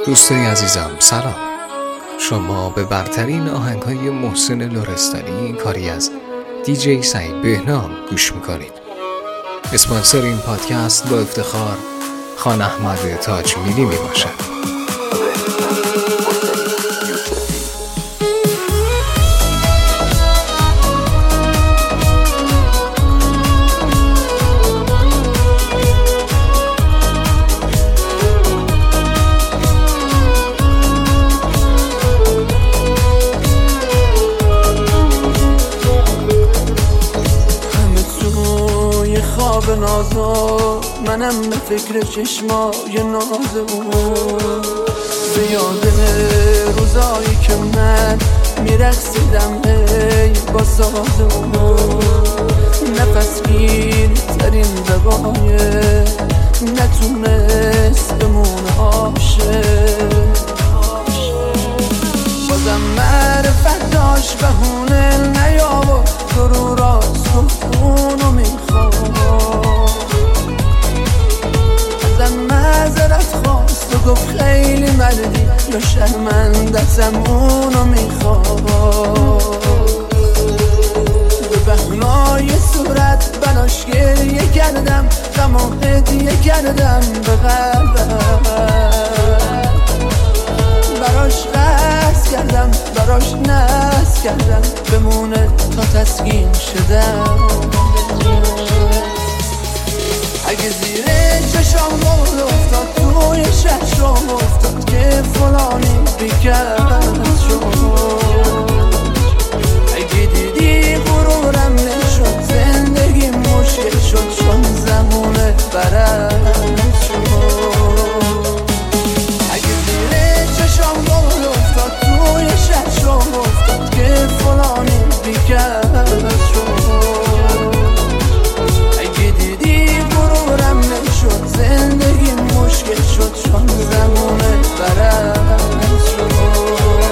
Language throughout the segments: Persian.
دوستای عزیزم سلام. شما به برترین آهنگ‌های محسن لرستانی کاری از دیجی سعید بهنام گوش میکنید. اسپانسر این پادکست با افتخار خان احمد تاج میلی میباشد. به نازا منم به فکر چشمای ناز اون، به یاد روزایی که من میرقصیدم با ساز اون، نفس گیر ترین روایه نتونست بمونه عاشق، بازم معرفت داشت بهونه نیاورد تو رو راست گفت اونو میخواد، ازم معذرت خواست و گفت خیلی مردی یا شرمندتم اونو میخواد، به بهنای صورت بناش گریه کردم غم و هدیه کردم به قلبم، براش قصد کردم براش نصب کردم بمونه تا تسکین شدم، اگه زیر چشام گل افتاد توی شهرام افتاد که فلانی بیکرد شد، اگه دیدی غرورم نشد زندگی مشکل شد چون زمونه برد شد، اگه زیر چشام گل افتاد توی شهرام افتاد که فلانی بیکرد شد، اگه دیدی غرورم نشد زندگی مشکل شد چون زمونه برد شد.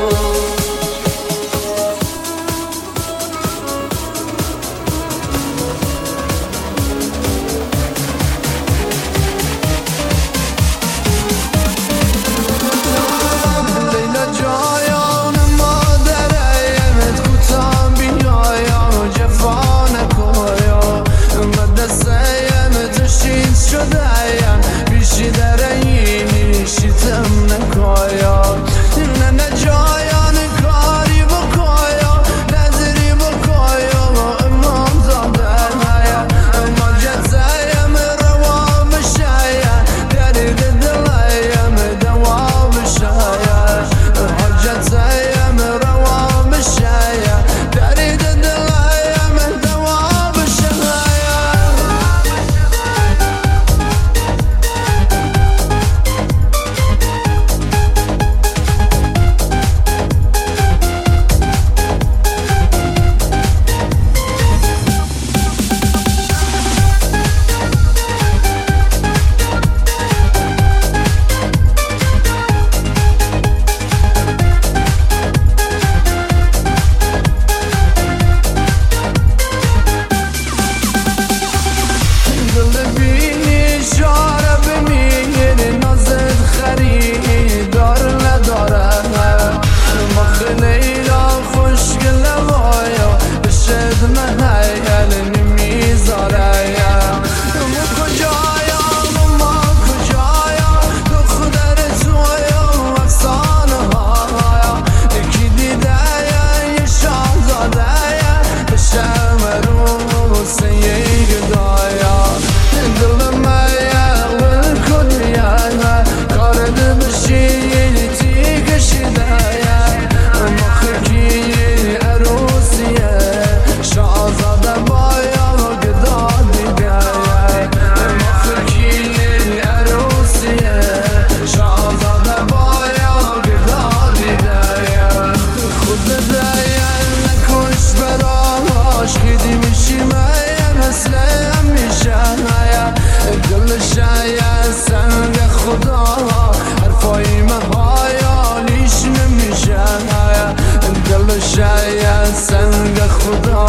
شاید سنگ خدا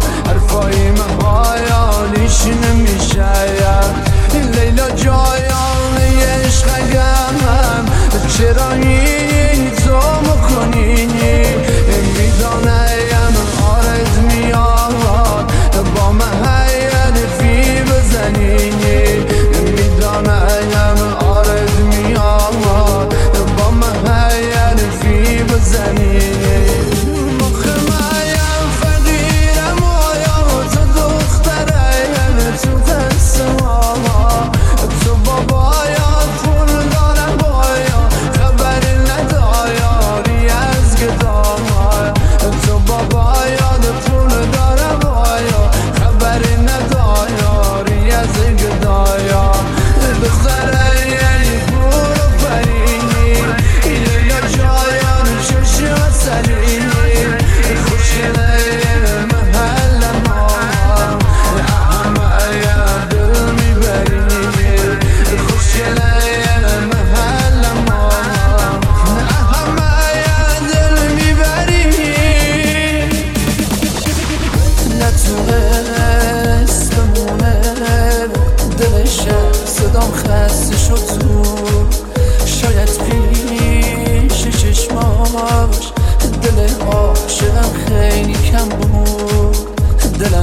حرفای من پایانیش نمیشه، لیلا جایان عشق گمم چرا باش. دل عاشقم خیلی کم بود، دلم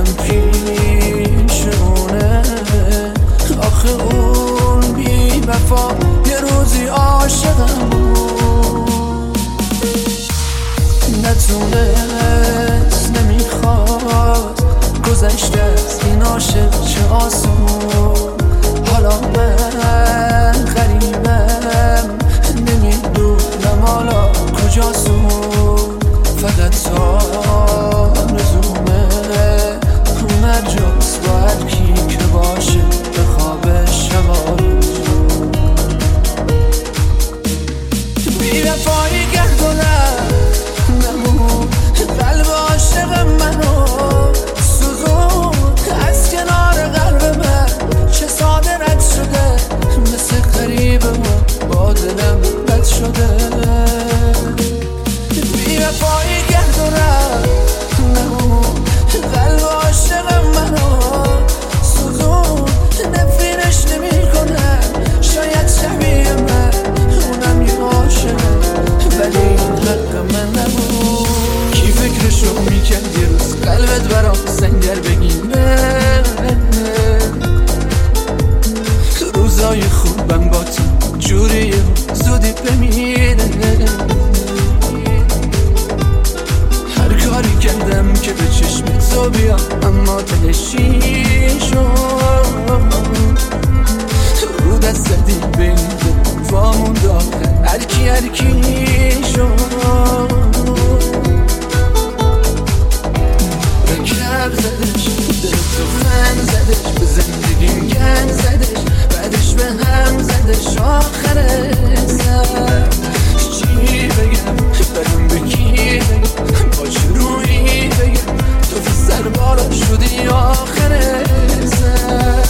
پیشونه. آخه اون بی وفا یه روزی عاشقم بود، نتونست نمیخواست گذشته از این عاشق چه آسون. حالا من غریبم نمیدونم حالا کجاسون. فقط تا رزومه اون جاست باید کی که باشه به خواب شبا بی وفایی گردونم نمون. قلب عاشق منو سوزون از کنار قلب من، چه ساده رد شده مثل غریبه و با دلم بد شده. بی وفایی گردونم نمون. قلب عاشق منو سوزون نفرینش نمی کنم. شاید شبیه من اونم یه عاشقه ولی این حق من نبود. کی فکرشو میکرد یه روز قلبت برام سنگر بگیره. روزای خوبم با تو جوریه زودی بمیره. هر کاری کردم که به چشم تو بیام اما دلشی شد. رو دست زدی بین وامون داخل هرکی شد. رکب زدش دل تو فن زدش، به زندگیم گن زدش، بعدش به هم زدش. آخر سر چی بگم برم به کی بگم، با چرویی بگم تو سر بالا شدی آخر سر.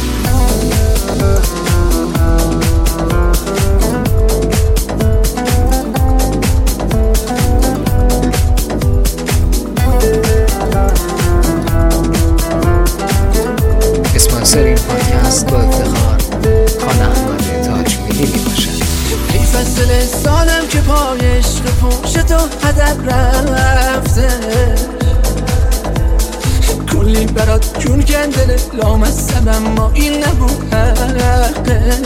اسپانسر این پادکست با افتخار خان احمد تاجمیلی می باشد. ای فصل سالم که پای عشق پشت تو هدر رفته، کلی برات جون کندل لامصب اما این نبود حقه.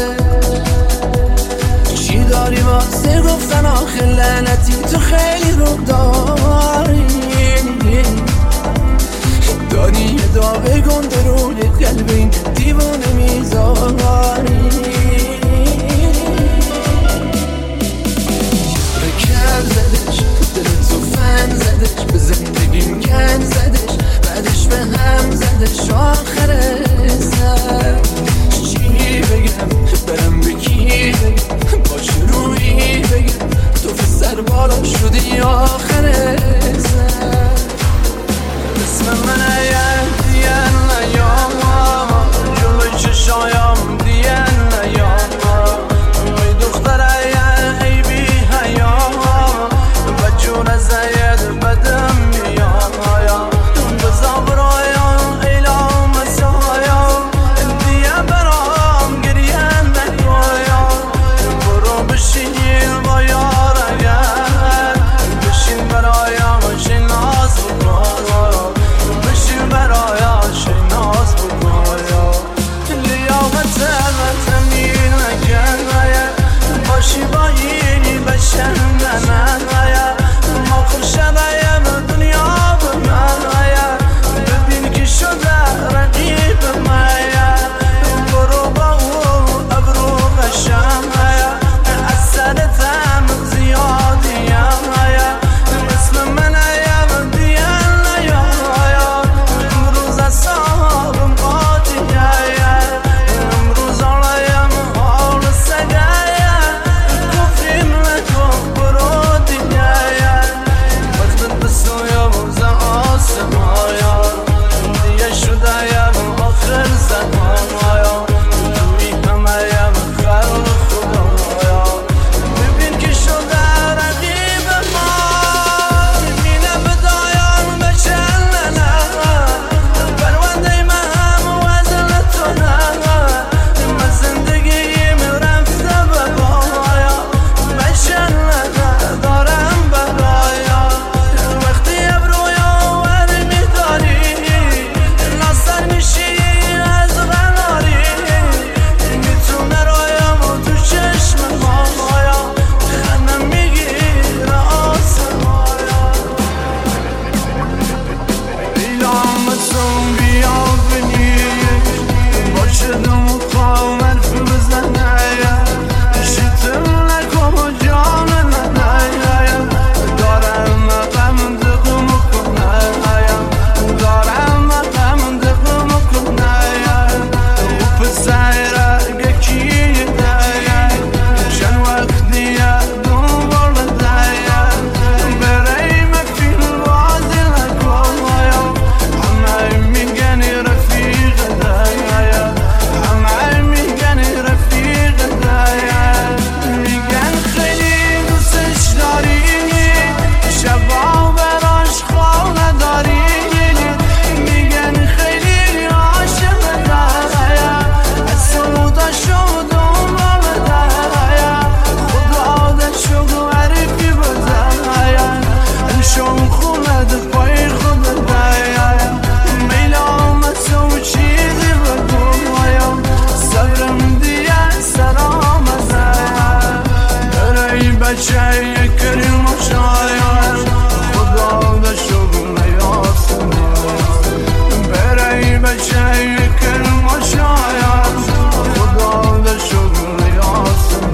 چی داری واسه گفتن آخه لعنتی تو خیلی رو داری. داری یه داغ گنده روی قلب این دیوانه میذاری. رکب زدش دل تو فن زدش، به زندگیم گن زدش، بعدش به هم زدش. آخر سر چی بگم برم به کی بگم، با چرویی بگم تو سر بالا شدی آخر سر. اسم من دیگه نیام جلوی چشایم دیگه نیام. بچه کریم و شاید خدا به شغل یاسم بره بچه کریم و شاید خدا به شغل یاسم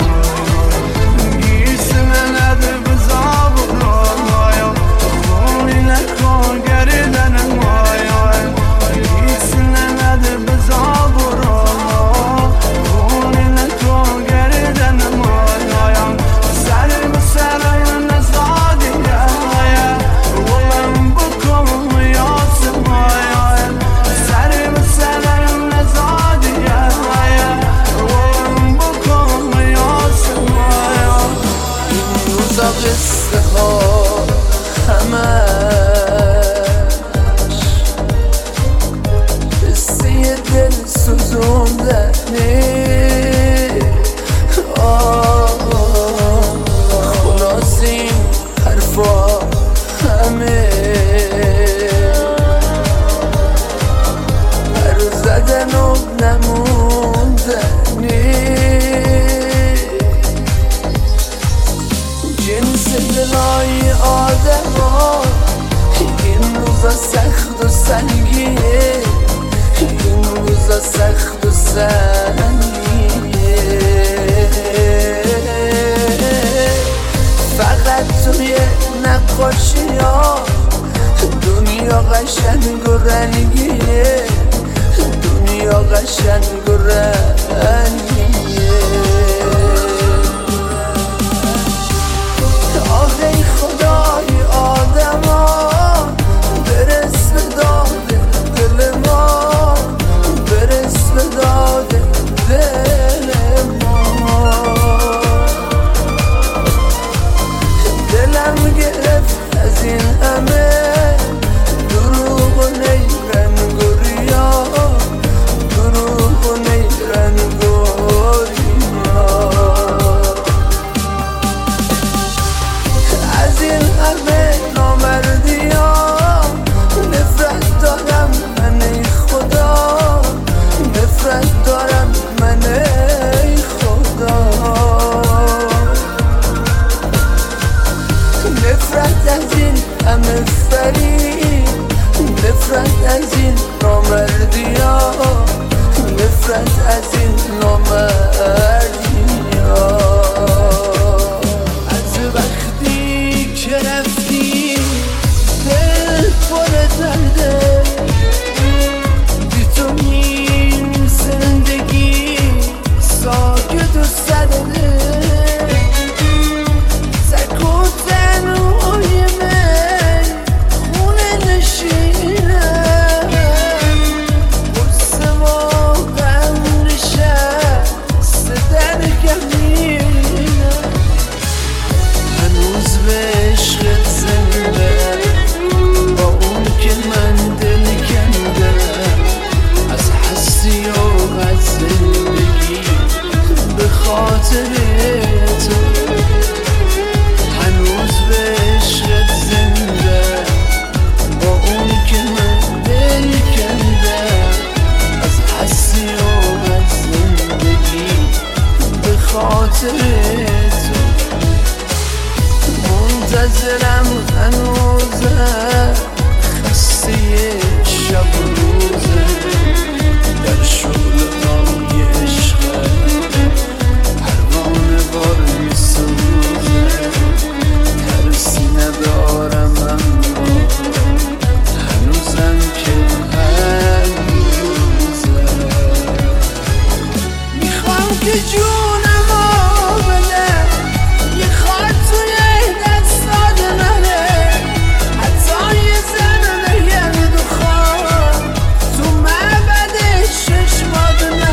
گیسم نده بزا بخوایا خونی نکن گردن مایا گیسم نده بزا بخوایا خونی نکن گردن مایا سر بسر نزادی ولم بکن یاسم سر بسر نزادی ولم بکن یاسم این روزا قصه ها همش قصه دل سوزوندنه خلاص این حرفا همه هر زدن و نموندنه جنس دلای آدم ها این روزا سخت و سنگیه این روزا سخت و سنگیه فقط توی نقاشی ها دنیا قشنگ و رنگیه دنیا قشنگ و رنگیه آه ای خدای آدم ها برس به داد دل ما برس به داد دل ما دلم گرفت از این همه دروغ و نیرنگ و ریا دروغ و نیرنگ و ریا از این همه نامردی ها نفرت دارم من ای خدا نفرت دارم من ای خدا نفرت از این همه فریب نفرت از این نامردی ها نفرت از این نامردی ها از وقتی که رفتی دل پر درده بی تو این زندگی ساکت و سرده سکوتن روی من خونه نشینه قرص ما غم ریشه سدر کمینه هنوز به عشقت زنده با اون که من دل کنده از هستی و از زندگی به خاطر تو هنوز به عشقت زنده با اون که من دل کنده از هستی و از زندگی به خاطر تو منتظرم هنوزه خسته شب و روزه در شغل های عشقه پروانه بار میسوزه ترسی ندارم اما هنوزم که هنوزه میخوام که جونمو بده یه خاط توی دستات منه حتی یه زن بگرد و خواب تو معبد چشمات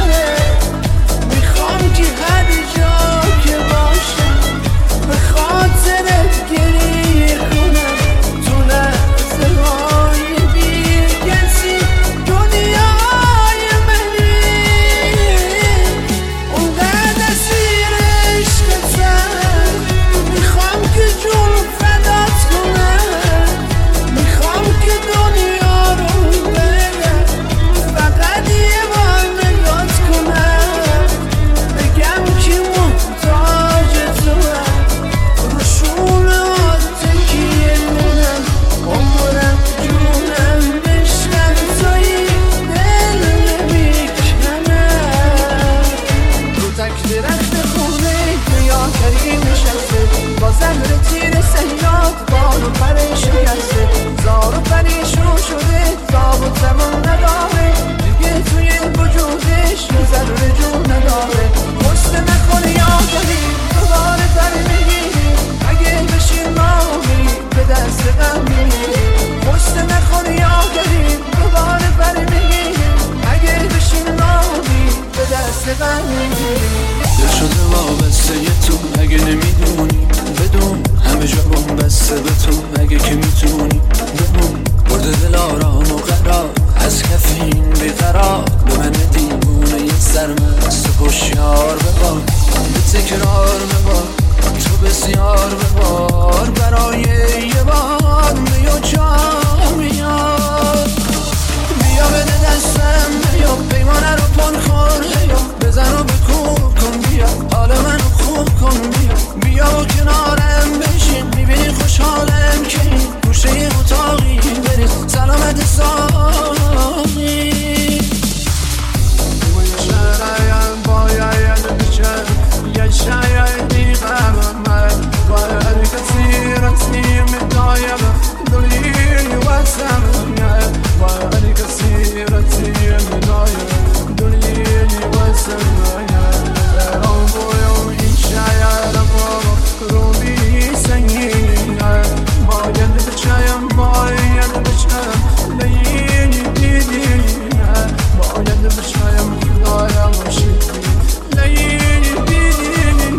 کنار ببار، تو بسیار ببار برای یه بار بیا جا میاد. بیا بده دستم بیا پیمانه رو پن کن بیا بزن و بکوب کن بیا حال منو خوب کن بیا و کنارم بشین میبینی خوشحالم که این گوشه یه اتاقی برید سلامت ساقی. شرایم باید بچم یه شاید دیغم من باید کسی رسیم دایم دلیلی واسم باید کسی رسیم دایم دلیلی واسم برام بویم این شاید رو بی سنگین باید بچم لیلی دیدی باید بچم خدایم باشید لیلی دیدی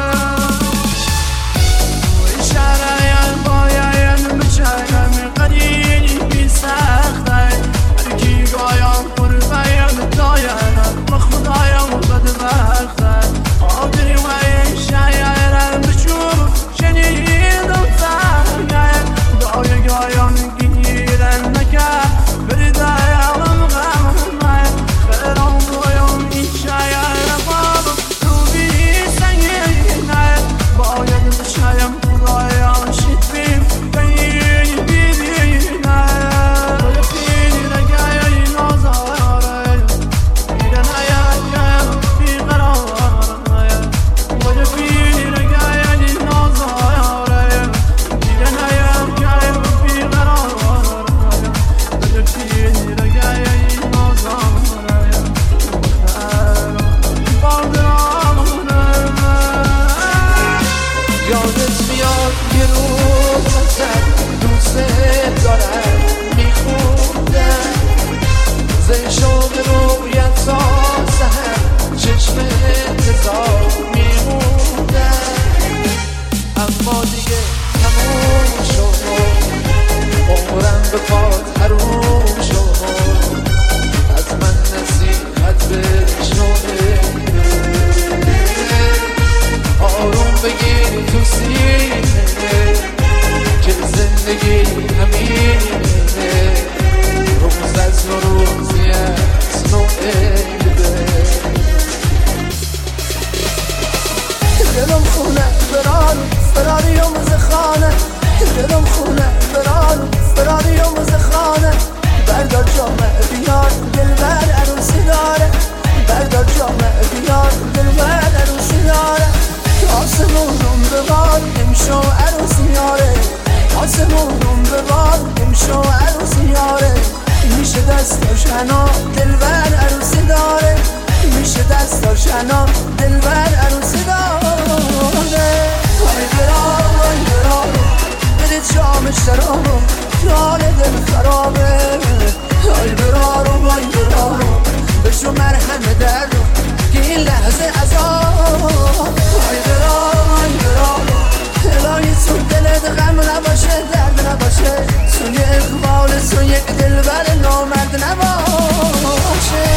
شرایم باید بچم قدیلی بی سخته هرکی گایم پر باید دایم با خدایم بد وقته آدری و این شاید بچوب شنیدم فرگه دای گایم گیرن نکرد بردایم غم خیرم بایم این شاید بابا رو بی سنگین باید بچایم خدایم شد بیم گیری بیدین باید پیلی رگای نازاره بیدن آیم بیقرار باید پیلی رگای نازاره بیدن آیم بیقرار باید پیلی رگای نازاره یادت میاد یه روز دوست دارم میخوندم زی شوق رویت تا سهر چشم انتظار میموندم اما دیگه تموم شد عمرم به پات حروم شد از من نصیحت بشنوه آروم بگیر تو سینه که زندگی همینه روز از نوروزی از نوعیده دلم خونه برانو فراری و مزخانه دلم خونه برانو فراری و مزخانه بردار جامعه بیار دلبر عروسی داره بردار جامعه بیار دلبر عروسی داره آسمونم ببار امشو عروسی یاره آسمونم ببار امشو عروسی یاره میشه دستاش هنا دلبر عروسی داره میشه دستاش هنا دلبر عروسی داره های برام بده جام شرابم حال دل خرابه های برام بشو مرهم دردم که این لحظه عذاب های برام الهی تو دلت غم نباشه درد نباشه تو یه اقبال تو یک دلبر نامرد نباشه.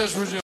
چشم